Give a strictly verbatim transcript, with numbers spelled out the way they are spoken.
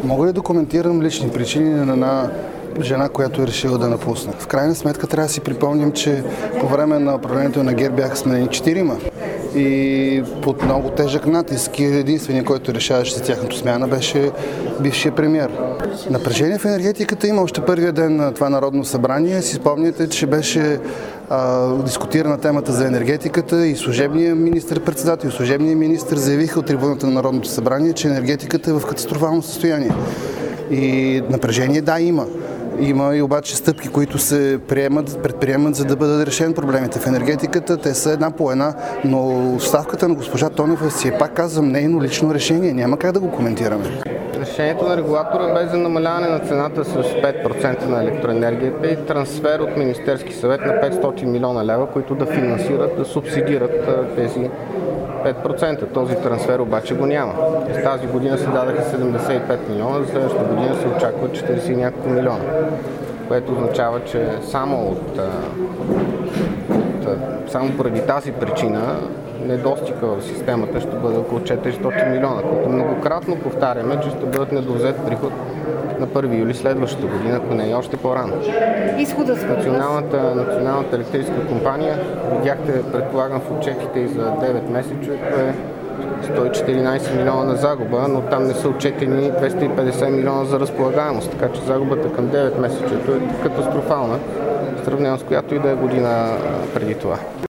Мога ли да коментирам лични причини на една жена, която е решила да напусне? В крайна сметка трябва да си припомним, че по време на управлението на ГЕРБ бяха сменени четирима и под много тежък натиск и единственият, който решаваше за тяхното смяна, беше бившия премиер. Напрежение в енергетиката има още първия ден на това Народно събрание. Си спомняте, че беше а, дискутирана темата за енергетиката и служебният министър-председател и служебният министър заявиха от трибуната на Народното събрание, че енергетиката е в катастрофално състояние. И напрежение да, има. Има и обаче стъпки, които се приемат, предприемат, за да бъдат решени проблемите в енергетиката. Те са една по една, но оставката на госпожа Тонева си е, пак казвам, нейно лично решение. Няма как да го коментираме. Решението на регулатора бе за намаляване на цената с пет процента на електроенергията и трансфер от Министерски съвет на петстотин милиона лева, които да финансират, да субсидират тези пет процента. Този трансфер обаче го няма. С тази година се дадаха седемдесет и пет милиона, за следващата година се очаква четиридесет и няколко милиона, което означава, че само, от, от, само поради тази причина недостига в системата ще бъде около четиристотин милиона, като многократно повтаряме, че ще бъдат недовзет приход на първи юли следващата година, ако не и още по-рано. Изхода с Националната, националната електрическа компания, видяхте, предполагам, в отчетите и за девет месеца, е сто и четиринадесет милиона на загуба, но там не са отчетени двеста и петдесет милиона за разполагаемост, така че загубата към девет месеца е катастрофална, в сравнение с която и да е година преди това.